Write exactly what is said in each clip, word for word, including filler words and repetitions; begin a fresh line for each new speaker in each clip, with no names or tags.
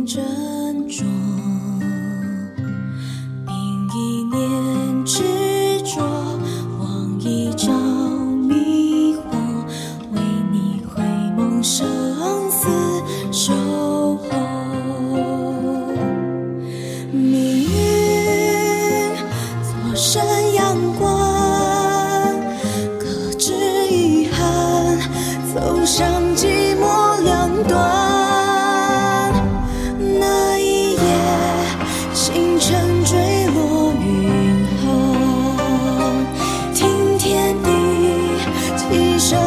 梦珍重，并一念执着，望一朝迷惑，为你回眸生死守候。命运左身阳光，可知遗憾，走上寂寞两端。那一夜，星辰坠落云航，听天地起声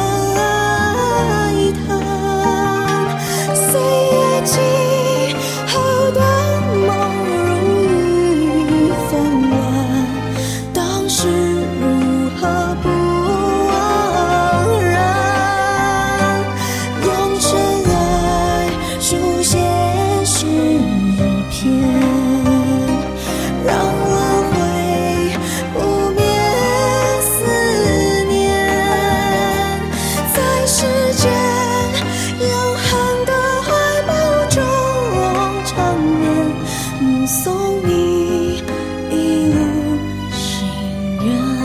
一叹，岁月静好短，梦如雨纷乱，当时如何不枉然？用尘埃书写诗篇，让轮回不灭思念，在时间永恒的怀抱中长眠，目送你一路行远。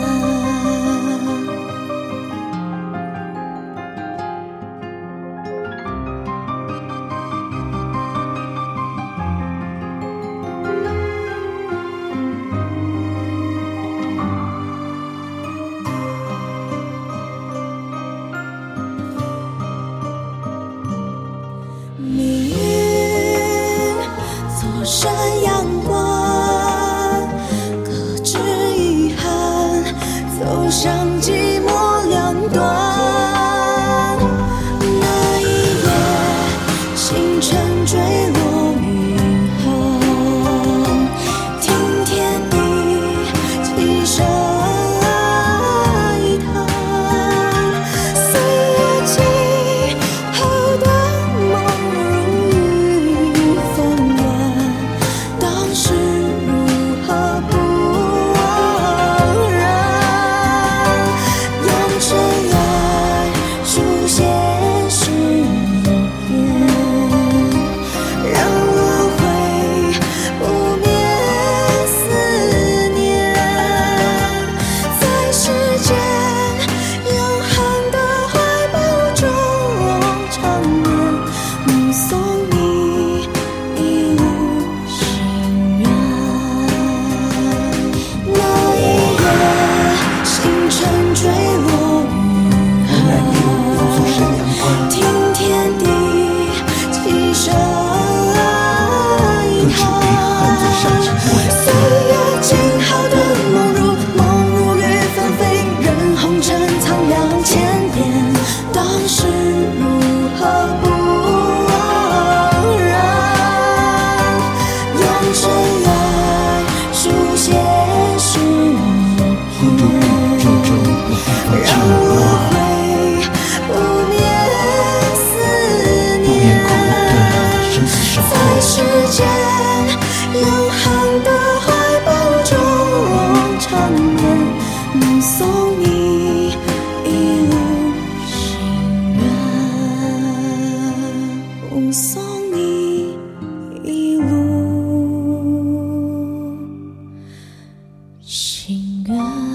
命运左身阳光，可知遗憾，走上寂寞两端。那一夜，星辰坠落云航，听天地起声一叹，岁月静好短，梦如雨纷乱，当时如何不枉然？用尘埃书写诗篇，让轮回不灭思念，在时间永恒的怀抱中长眠，目送你一路行远。那一夜，星辰坠落云航，听天地起声一叹，岁月静好的梦如梦如雨纷飞，任红尘苍凉千遍，当时如何不枉然？用尘埃书写诗篇，让轮回不灭思念，在时间永恒的怀抱中长眠，目送你一路行远，目送你一路行远。